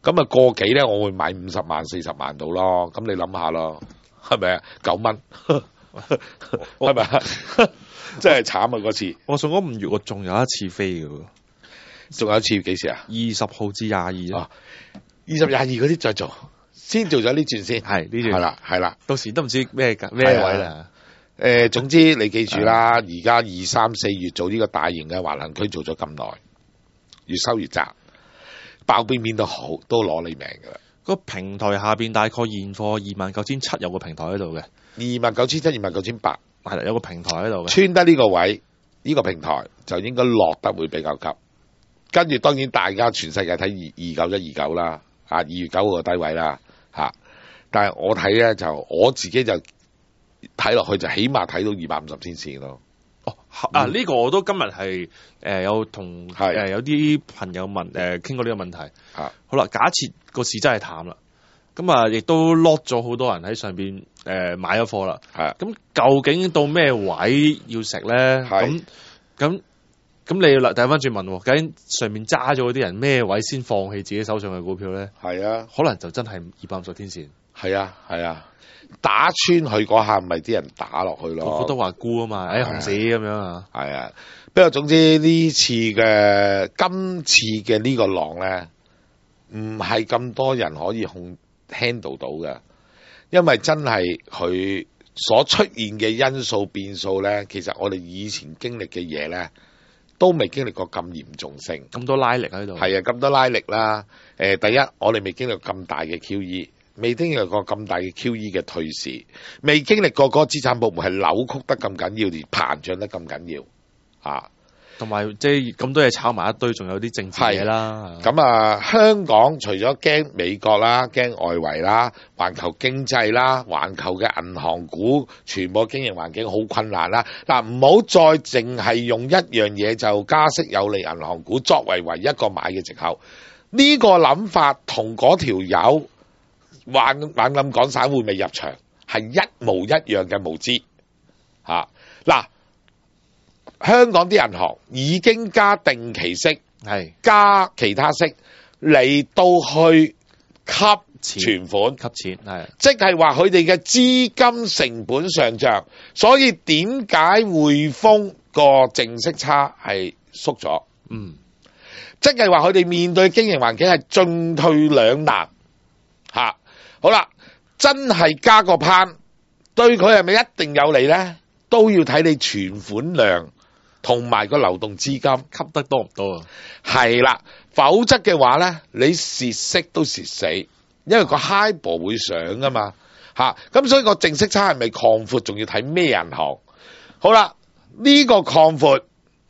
咁啊過幾咧，我會買50萬、40萬到咯。咁你諗下咯，係咪啊？9蚊，係咪啊？真係慘啊！嗰次我送嗰5月，我仲有一次飛嘅喎， 仲有一次幾時啊 ？20號至22啊 ，20、22嗰啲再做，先做咗呢轉先， 係呢轉係啦， 到時都唔知咩位啦。 總之你記住啦，而家2、3、4月做呢個大型嘅橫行區做咗咁耐，越收越窄，爆邊面都好，都攞你命噶啦。 個平台下邊大概現貨29,700有個平台喺度嘅 ，29,700、29,800 係啦，有個平台喺度嘅。 穿得呢個位，呢個平台就應該落得會比較急。跟住當然大家全世界睇29129啦，2月9號個低位啦嚇。但係我睇咧就我自己就睇落去就起碼睇到250天線咯。 呢個我都今日係有同有啲朋友問傾過呢個問題。好啦，假設個市真係淡啦，咁啊亦都 lock 咗好多人喺上邊買咗貨啦。咁究竟到咩位要食咧？咁你要第翻轉問，究竟上面揸咗嗰啲人咩位先放棄自己手上嘅股票咧？係啊，可能就真係250天線。係啊。打穿佢嗰下，咪啲人打落去咯。個個都話沽啊嘛，熊市咁樣啊。係啊，不過總之今次嘅呢個浪咧，唔係咁多人可以handle 到嘅，因為真係佢所出現嘅因素變數咧，其實我哋以前經歷嘅嘢咧，都未經歷過咁嚴重性，咁多拉力喺度。係啊，咁多拉力啦。第一，我哋未經歷過咁大嘅 QE。未經歷過咁大嘅 QE 嘅退市，未經歷過嗰個資產部門係扭曲得咁緊要，而膨脹得咁緊要啊！同埋即係咁多嘢炒埋一堆，仲有啲政治嘢啦。咁啊，香港除咗驚美國啦、驚外圍啦、環球經濟啦、環球嘅銀行股，全部經營環境好困難啦。嗱，唔好再淨係用一樣嘢就加息有利銀行股作為唯一一個買嘅藉口。呢個諗法同嗰條友玩咁講散戶未入場係一模一樣嘅無知嚇。嗱，香港啲銀行已經加定期息，係加其他息嚟到去吸存款、吸錢，係即係話佢哋嘅資金成本上漲，所以點解匯豐個淨息差係縮咗？即係話佢哋面對經營環境係進退兩難嚇。好啦，真係加個攀，對佢係咪一定有利咧？都要睇你存款量同埋個流動資金吸得多唔多啊？係啦，否則嘅話咧，你蝕息都蝕死，因為個 HIBOR 會上噶嘛嚇。咁所以個淨息差係咪擴闊，仲要睇咩銀行？好啦，呢個擴闊，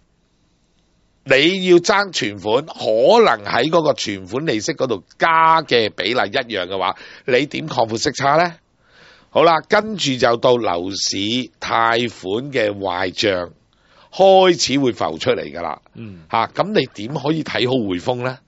你要爭存款，可能喺嗰個存款利息嗰度加嘅比例一樣嘅話，你點擴闊息差咧？好啦，跟住就到樓市貸款嘅壞帳開始會浮出嚟噶啦。咁你點可以睇好匯豐咧？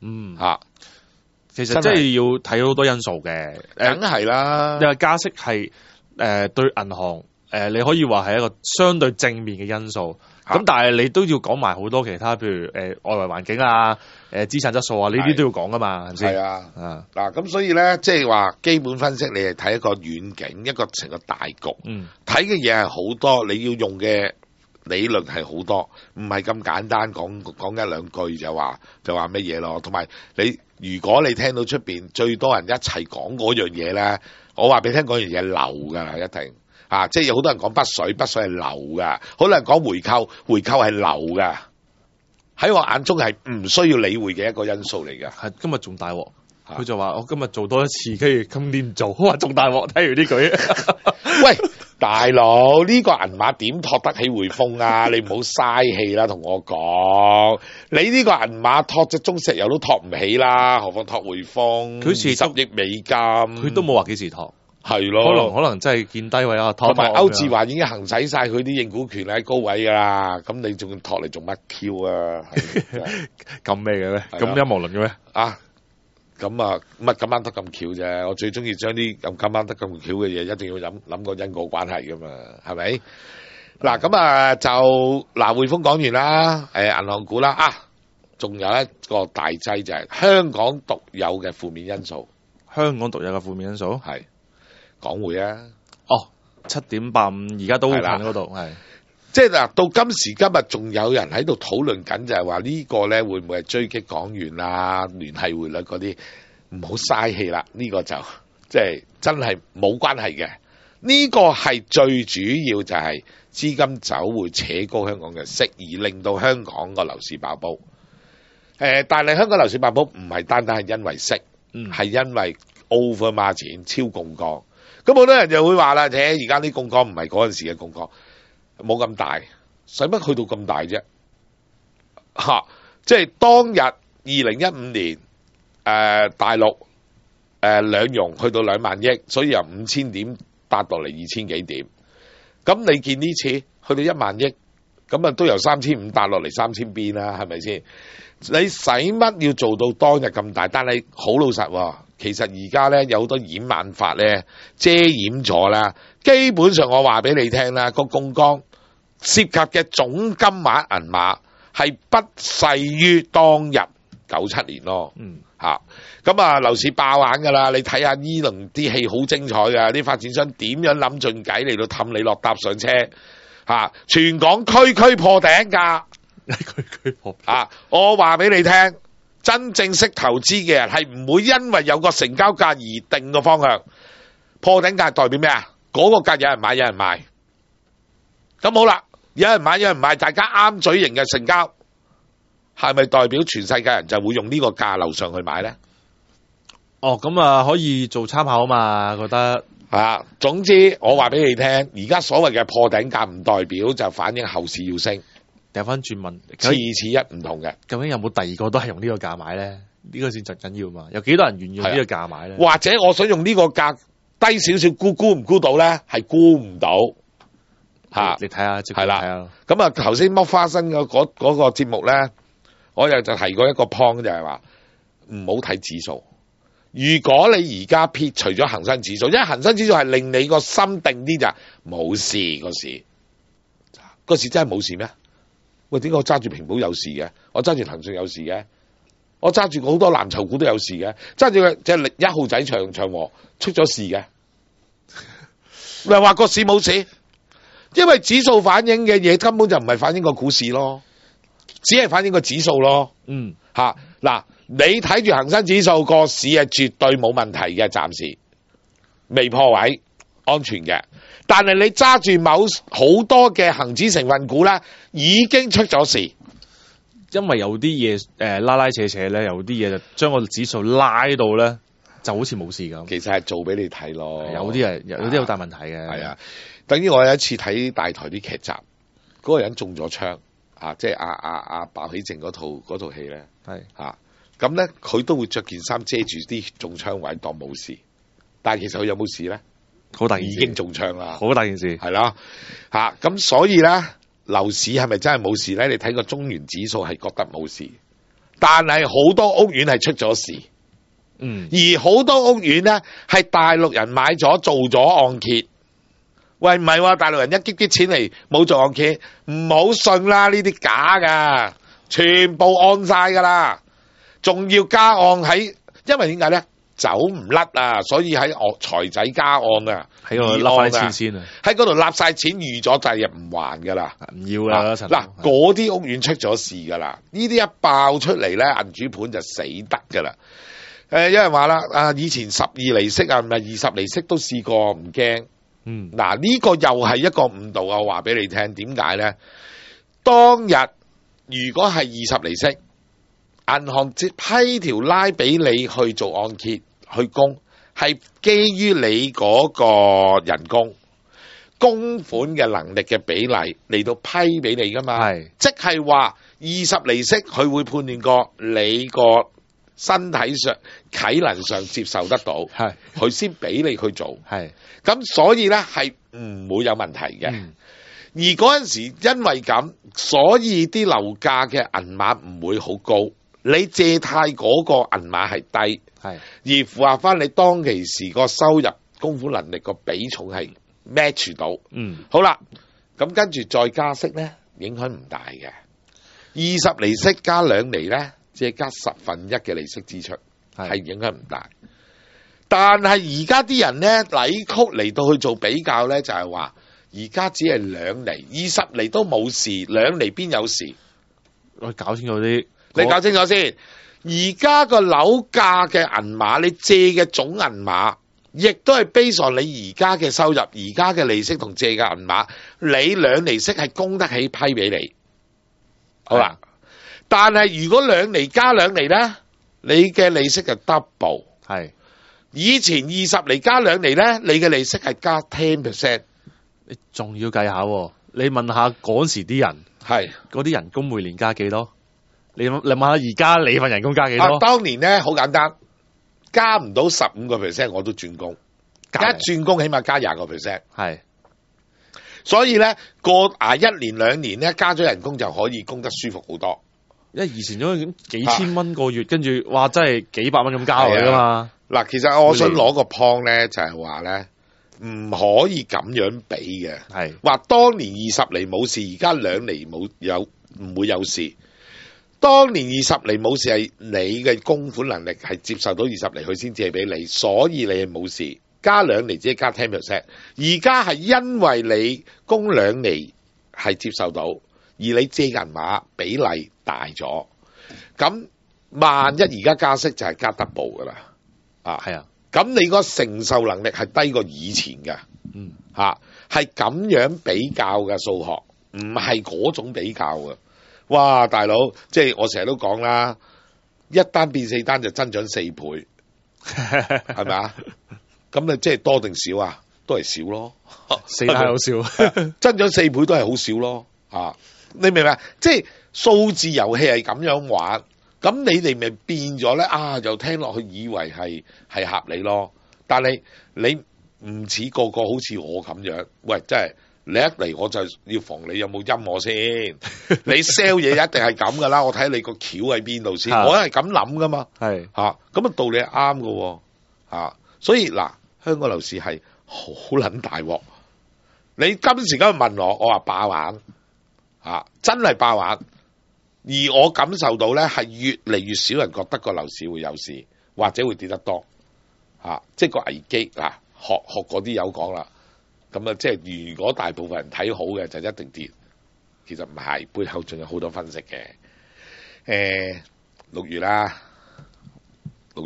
其實真係要睇好多因素嘅，梗係啦。因為加息係對銀行你可以話係一個相對正面嘅因素。咁但係你都要講埋好多其他，譬如外圍環境啊、資產質素啊，呢啲都要講噶嘛，係咪先？係啊，嗱，咁所以咧，即係話基本分析，你係睇一個遠景，一個成個大局，睇嘅嘢係好多，你要用嘅理論係好多，唔係咁簡單講一兩句就話乜嘢咯。同埋如果你聽到出邊最多人一齊講嗰樣嘢咧，我話俾你聽，嗰樣嘢係流噶，一定。即係有好多人講北水係流噶，好多人講回購係流噶，喺我眼中係唔需要理會嘅一個因素嚟噶。係今日仲大鑊，佢就話我今日做多一次，跟住今年唔做，我話仲大鑊。睇完呢句，喂，大佬，呢個銀碼點托得起匯豐啊？你唔好嘥氣啦，同我講，你呢個銀碼托隻中石油都托唔起啦，何況托匯豐？佢10億美金，佢都冇話幾時托。係咯，可能真係見低位啊！同埋歐志華已經行使晒佢啲認股權喺高位噶啦，咁你仲托嚟做乜 Q 啊？咁咩嘅咩？咁陰謀論嘅咩？咁啊，乜咁啱得咁巧啫？我最中意將啲咁啱得咁巧嘅嘢，一定要諗個因果關係噶嘛，係咪？嗱，咁啊就匯豐講完啦，銀行股啦仲有一個大劑就係香港獨有嘅負面因素。 香港獨有嘅負面因素係港匯啊。 哦，7.85而家都好近嗰度係。 即係嗱，到今時今日仲有人喺度討論緊，就係話呢個咧會唔會係追擊港元啊、聯繫匯率嗰啲？唔好嘥氣啦，呢個就即係真係冇關係嘅。呢個係最主要就係資金走會扯高香港嘅息，而令到香港個樓市爆煲。但係香港樓市爆煲唔係單單係因為息，係因為 over margin 超槓桿。咁好多人就會話啦，而家啲槓桿唔係嗰陣時嘅槓桿。冇咁大，使乜去到咁大啫？即係當日2015年，大陸兩融去到2萬億，所以由5000點達到嚟2000幾點。咁你見呢次去到1萬億，咁啊都由3500達落嚟3000邊啦，係咪先？你使乜要做到當日咁大？但係好老實，其實而家咧有好多掩眼法咧遮掩咗啦。基本上我話俾你聽啦，個槓桿涉及嘅總金額銀碼係不細於當日97年咯。咁啊樓市爆眼㗎啦！你睇下呢輪啲戲好精彩㗎，啲發展商點樣諗盡計嚟到氹你落搭上車全港區區破頂價， 區區破我話俾你聽，真正識投資嘅人係唔會因為有個成交價而定個方向。破頂價代表咩啊？嗰個價有人買有人賣。咁好啦，有人買有人賣，大家啱嘴型嘅成交，係咪代表全世界人就會用呢個價樓上去買咧？ 咁啊可以做參考啊嘛，覺得總之我話俾你聽，而家所謂嘅破頂價唔代表就反映後市要升。 掉翻轉問， 次一唔同嘅， 究竟有冇第二個都係用呢個價買咧？呢個先最緊要嘛。有幾多人願意用呢個價買咧？ 或者我想用呢個價低少少估唔估到咧？係估唔到。 你睇下， 係啦。咁啊，頭先剝花生嗰個節目咧，我又就提過一個 point， 就係話唔好睇指數。如果你而家撇除咗恒生指數，因為恒生指數係令你個心定啲就冇事，個市真係冇事咩？喂，點解我揸住平保有事嘅？我揸住騰訊有事嘅？我揸住好多藍籌股都有事嘅？揸住隻1號仔長和出咗事嘅？你話個市冇事？因為指數反映嘅嘢根本就唔係反映個股市咯，只係反映個指數咯。嗱，你睇住恒生指數個市係絕對冇問題嘅，暫時未破位，安全嘅。但係你揸住好多嘅恒指成分股咧，已經出咗事。 因為有啲嘢拉拉扯扯咧，有啲嘢就將個指數拉到咧，就好似冇事咁。 其實係做俾你睇咯。 有啲好大問題嘅。 係啊，等於我有一次睇大台啲劇集，嗰個人中咗槍即係阿鮑起靜嗰套戲咧。咁咧，佢都會着件衫遮住啲中槍位當冇事，但係其實佢有冇事咧？ 好大件事， 已經中槍啦， 好大件事， 係啦，咁所以咧，樓市係咪真係冇事咧？你睇個中原指數係覺得冇事，但係好多屋苑係出咗事，而好多屋苑咧係大陸人買咗做咗按揭，喂唔係喎，大陸人一擊啲錢嚟冇做按揭，唔好信啦，呢啲假噶，全部按晒噶啦。仲要加按喺，因為點解咧？走唔甩啊，所以喺財仔加按啊， 喺嗰度笠翻錢先啊， 喺嗰度立晒錢預咗第日唔還噶啦， 唔要啦。 嗱，嗰啲屋苑出咗事噶啦，呢啲一爆出嚟咧，銀主盤就死得噶啦。有人話啦，以前12厘息啊，唔係20厘息都試過，唔驚。嗱，呢個又係一個誤導啊！我話俾你聽，點解咧？當日如果係20厘息。銀行接批條拉俾你去做按揭去供，係基於你嗰個人工供款嘅能力嘅比例嚟到批俾你噶嘛？係，即係話20厘息，佢會判斷過你個身體上體能上接受得到，係，佢先俾你去做，係。咁所以咧係唔會有問題嘅。而嗰陣時因為咁，所以啲樓價嘅銀碼唔會好高。你借貸嗰個銀碼係低，係而符合翻你當其時個收入供款能力個比重係 match 到，好啦，咁跟住再加息咧，影響唔大嘅。 20厘息加2厘咧，只係加1/10嘅利息支出，係影響唔大。但係而家啲人咧扭曲嚟到去做比較咧，就係話而家只係2厘，20厘都冇事，2厘邊有事？ 我搞清楚啲， 你搞清楚先。而家個樓價嘅銀碼，你借嘅總銀碼，亦都係 base on你而家嘅收入、而家嘅利息同借嘅銀碼，你2厘息係供得起批俾你。好啦，但係如果2厘加2厘咧，你嘅利息就 double。 係以前20厘加2厘咧，你嘅利息係加 10%。 你仲要計下喎，你問下嗰時啲人係嗰啲人工每年加幾多？你問下而家你份人工加幾多？ 當年咧好簡單，加唔到15%我都轉工，一轉工起碼加20%。 係， 所以咧過1年2年咧加咗人工就可以供得舒服好多。 因為以前都幾千蚊個月，跟住哇真係幾百蚊咁加落去噶嘛。 嗱，其實我想攞個 point 咧，就係話咧唔可以咁樣比嘅。係話當年20厘冇事，而家2厘唔會有事。當年20厘冇事係你嘅供款能力係接受到20厘，佢先借俾你，所以你係冇事。加2厘只係加 10%，而家係因為你供2厘係接受到，而你借銀碼比例大咗，咁萬一而家加息就係加 double 噶啦，係啊，咁你個承受能力係低過以前嘅，係咁樣比較嘅數學，唔係嗰種比較嘅。哇，大佬，即係我成日都講啦，一單變4單就增長4倍，係咪啊？咁你即係多定少啊？都係少咯，4單好少，增長4倍都係好少咯。你明唔明啊？即係數字遊戲係咁樣玩，咁你哋咪變咗咧？又聽落去以為係合理咯，但係你唔似個好似我咁樣，喂，真係。你一嚟我就要防你有冇陰我先，你 sell 嘢一定係咁噶啦，我睇你個橋喺邊度先，我係咁諗噶嘛，咁道理係啱噶，所以嗱，香港樓市係好撚大鑊，你今時今日問我話爆玩，真係爆玩，而我感受到咧係越嚟越少人覺得個樓市會有事，或者會跌得多，即係個危機嗱，學嗰啲有講啦。咁即係如果大部分人睇好嘅就一定跌，其實唔係，背後仲有好多分析嘅。6月啦，好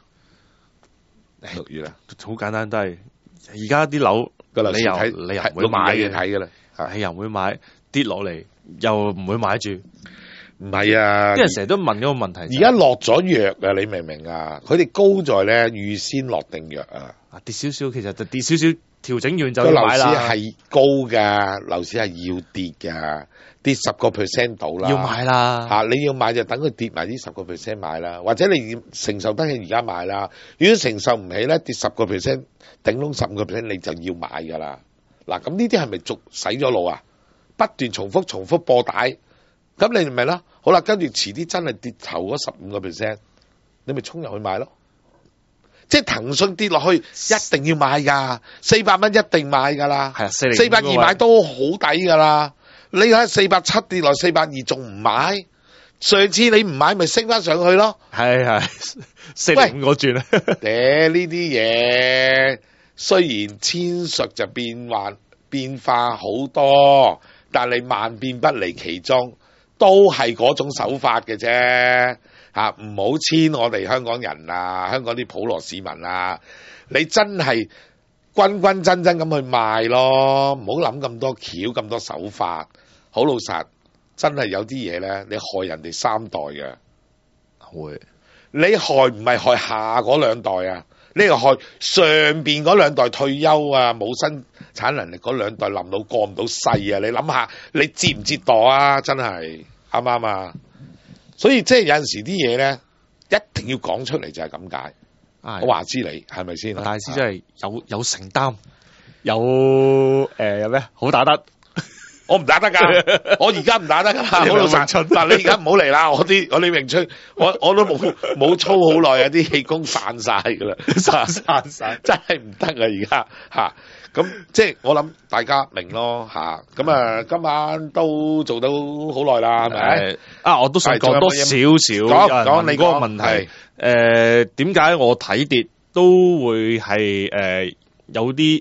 簡單都係而家啲樓個樓市你又唔會買嘅睇㗎啦， 你又唔會買，跌落嚟又唔會買住。 唔係啊， 啲人成日都問嗰個問題， 而家落咗藥啊，你明唔明啊？佢哋高在咧預先落定藥啊， 跌少少其實就跌少少。調整完就要買啦。 個樓市係高㗎，樓市係要跌㗎，跌10% 到啦。 要買啦， 你要買就等佢跌埋啲10% 買啦，或者你承受得起而家買啦。如果承受唔起咧，跌10%，頂籠15%，你就要買㗎啦。嗱，咁呢啲係咪洗咗腦啊？不斷重複播帶，咁你明唔明啦？好啦，跟住遲啲真係跌頭嗰15%，你咪衝入去買咯。即係騰訊跌落去，一定要買㗎，400蚊一定買㗎啦。係啊，402買都好抵㗎啦。你睇470跌落420仲唔買？上次你唔買咪升翻上去咯。係405個轉啊。呢啲嘢雖然千術就變化好多，但你萬變不離其宗，都係嗰種手法嘅啫。唔好黐我哋香港人啊，香港啲普羅市民啊，你真係均真咁去賣咯，唔好諗咁多橋咁多手法。好老實，真係有啲嘢咧，你害人哋3代嘅，會你害唔係害下嗰2代啊？你係害上邊嗰2代退休啊，冇生產能力嗰2代冧到過唔到世啊！你諗下，你折唔折墮啊？真係啱唔啱啊？所以即係有陣時啲嘢咧，一定要講出嚟就係咁解。我話知你係咪先？ 大師真係有承擔，有咩好打得？ 我唔打得㗎，我而家唔打得㗎。好老實，嗱，你而家唔好嚟啦！我啲詠春，我都冇操好耐啊，啲氣功散晒㗎啦，散晒，真係唔得啊！而家咁即係我諗大家明咯嚇。咁啊，今晚都做到好耐啦，係咪？ 我都想講多少少講你嗰個問題。點解我睇跌都會係有啲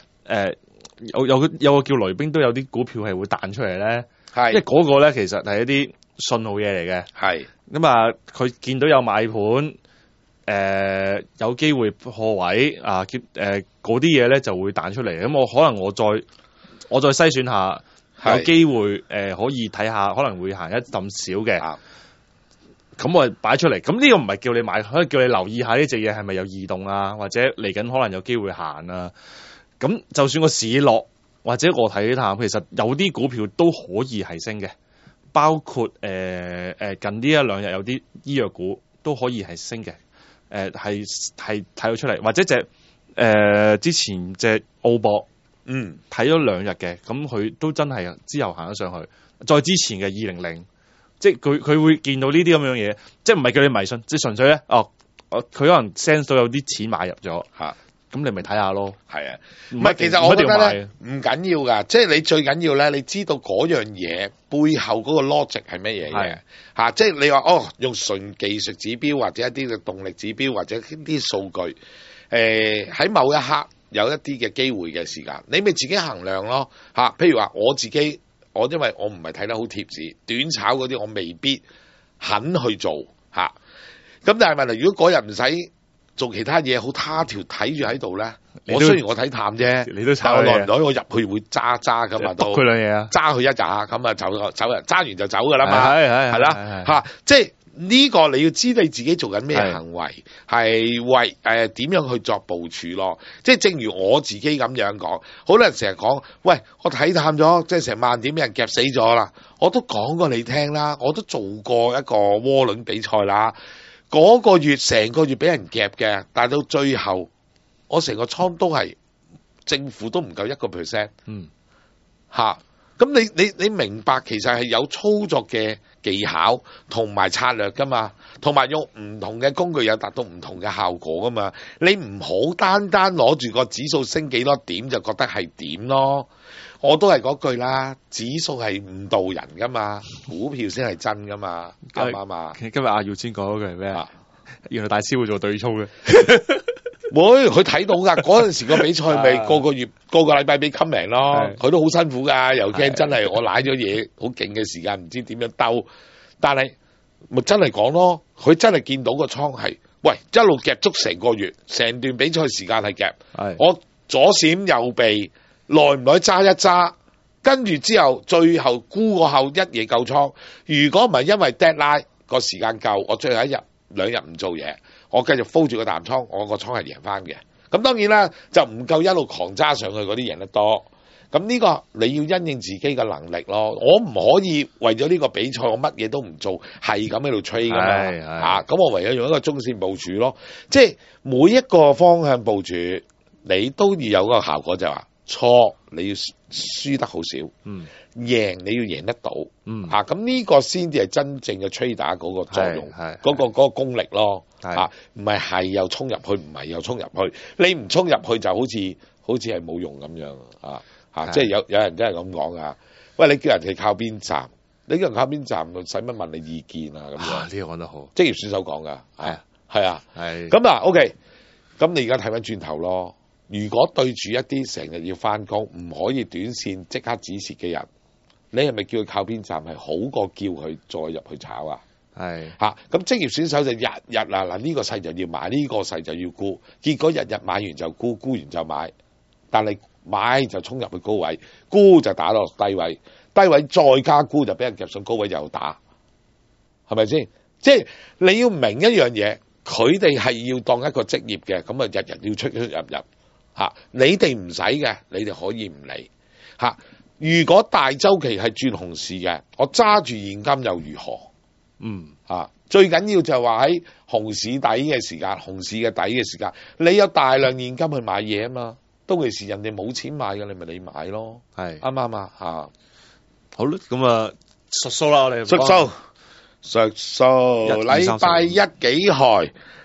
有個叫雷兵都有啲股票係會彈出嚟咧？係，因為嗰個咧其實係一啲信號嘢嚟嘅。係咁啊，佢見到有買盤。有機會破位啊，嗰啲嘢咧就會彈出嚟。咁我再篩選下，有機會可以睇下，可能會行一陣少嘅。咁我擺出嚟。咁呢個唔係叫你買，可以叫你留意下呢隻嘢係咪有異動啊，或者嚟緊可能有機會行啊。咁就算個市落或者我睇淡，其實有啲股票都可以係升嘅，包括近呢一兩日有啲醫藥股都可以係升嘅。係睇到出嚟，或者之前隻澳博，睇咗2日嘅，咁佢都真係之後行咗上去。再之前嘅200，即係佢會見到呢啲咁樣嘢，即係唔係叫你迷信，即係純粹咧，佢可能 sense 到有啲錢買入咗嚇，咁你咪睇下咯。係啊，唔係其實我覺得咧唔緊要噶，即係你最緊要咧，你知道嗰樣嘢背後嗰個 logic 係乜嘢嘅嚇，即係你話用純技術指標或者一啲嘅動力指標或者啲數據，喺某一刻有一啲嘅機會嘅時間，你咪自己衡量咯嚇。譬如話我自己，因為我唔係睇得好貼市，短炒嗰啲我未必肯去做嚇。咁但係問題，如果嗰日唔使做其他嘢，好他條睇住喺度咧。我雖然我睇淡啫，你都炒耐唔耐，我入去會揸噶嘛，都佢兩嘢啊，揸佢一扎咁啊，走人，揸完就走噶啦嘛，係啦嚇，即係呢個你要知你自己做緊咩行為，係為點樣去作部署咯。即係正如我自己咁樣講，好多人成日講，喂，我睇淡咗，即係成萬點俾人夾死咗啦。我都講過你聽啦，我都做過一個窩輪比賽啦。嗰個月成個月俾人夾嘅，但係到最後我成個倉都係政府都唔夠1%。嚇，咁你明白其實係有操作嘅技巧同埋策略噶嘛，同埋用唔同嘅工具有達到唔同嘅效果噶嘛。你唔好單單攞住個指數升幾多點就覺得係點咯。我都係嗰句啦，指數係誤導人噶嘛，股票先係真噶嘛，啱唔啱啊？今日阿耀先講嗰句係咩啊？原來大師會做對沖嘅，會佢睇到噶。嗰陣時個比賽咪個月個個禮拜俾 comment 咯，佢都好辛苦噶，又驚真係我瀨咗嘢好勁嘅時間，唔知點樣兜。但係咪真係講咯？佢真係見到個倉係，喂，一路夾足成個月，成段比賽時間係夾，我左閃右避。耐唔耐揸一揸，跟住之後最後沽過後一夜夠倉。如果唔係因為 deadline 個時間夠，我最後1日2日唔做嘢，我繼續 hold 住個淡倉，我個倉係贏翻嘅。咁當然啦，就唔夠一路狂揸上去嗰啲贏得多。咁呢個你要因應自己嘅能力咯。我唔可以為咗呢個比賽我乜嘢都唔做，係咁喺度 trade 噶嘛。咁我唯有用一個中線部署咯。即係每一個方向部署，你都要有嗰個效果，就係話。錯你要輸得好少，贏你要贏得到，咁呢個先至係真正嘅 trader 嗰個作用，嗰個功力咯，唔係又衝入去，唔係又衝入去，你唔衝入去就好似係冇用咁樣，即係有人真係咁講噶，喂，你叫人哋靠邊站，你叫人靠邊站，使乜問你意見啊？咁樣呢個講得好，職業選手講噶，係咁啊 ，OK，咁你而家睇翻轉頭咯。如果對住一啲成日要翻工唔可以短線即刻止蝕嘅人，你係咪叫佢靠邊站係好過叫佢再入去炒啊？係嚇，咁職業選手就日嗱呢個勢就要買，呢個勢就要沽，結果日買完就沽，沽完就買，但係買就衝入去高位，沽就打落低位，低位再加沽就俾人夾上高位又打，係咪先？即係你要明一樣嘢，佢哋係要當一個職業嘅，咁啊日要出入。你哋唔使嘅，你哋可以唔理。如果大周期係轉熊市嘅，我揸住現金又如何？最緊要就係話喺熊市底嘅時間，熊市嘅底嘅時間，你有大量現金去買嘢啊嘛。到其時人哋冇錢買嘅，你買咯。係啱唔啱啊？好啦，咁啊，述數啦，我哋述數，禮拜一幾害。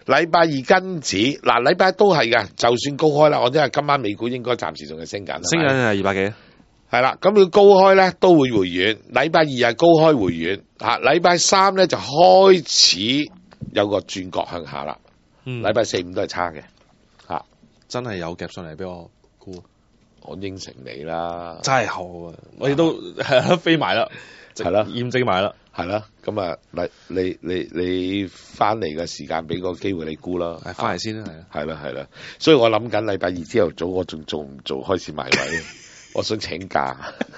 禮拜二跟指嗱，禮拜都係嘅，就算高開啦，我真係今晚美股應該暫時仲係升緊， 升緊係200幾。 係啦，咁佢高開咧都會回軟，禮拜二係高開回軟，禮拜三咧就開始有個轉角向下啦。禮拜四五都係差嘅， 真係有夾上嚟俾我估， 我應承你啦， 真係好啊！我哋都飛埋啦， 係啦， 驗證埋啦， 係啦，咁啊，你翻嚟嘅時間俾個機會你估啦， 翻嚟先啦， 係啦，所以我諗緊禮拜二朝頭早我仲做唔做開始埋位？我想請假，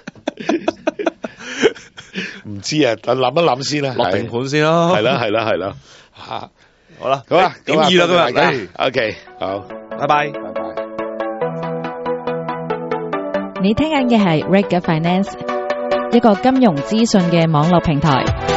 唔知啊，等諗一諗先啦， 落定盤先咯， 係啦， 好啦， 好啦， 點二啦今日 ，OK，好， 拜拜。 你聽緊嘅係 Rick 嘅 Finance，一個金融資訊嘅網絡平台。